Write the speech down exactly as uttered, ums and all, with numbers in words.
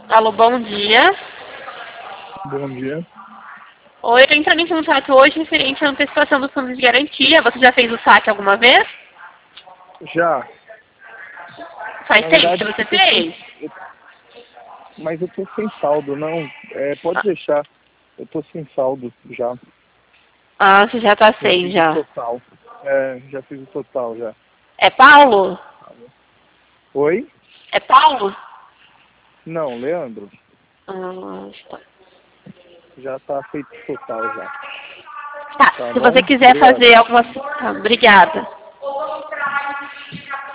Alô, bom dia. Bom dia. Oi, eu tô entrando em contato hoje referente à antecipação dos fundos de garantia. Você já fez o saque alguma vez? Já. Faz Na tempo que verdade, você eu tô sem... fez? eu- mas eu tô sem saldo, não. É, pode deixar. Eu tô sem saldo já. Ah, você já tá Já sem, fiz o já. total. É, já fiz o total já. É Paulo? Oi? É Paulo? Não, Leandro. Ah, tá. Já tá feito o total já. Tá, Tá se você bom? quiser Obrigado. fazer alguma... Ah, obrigada.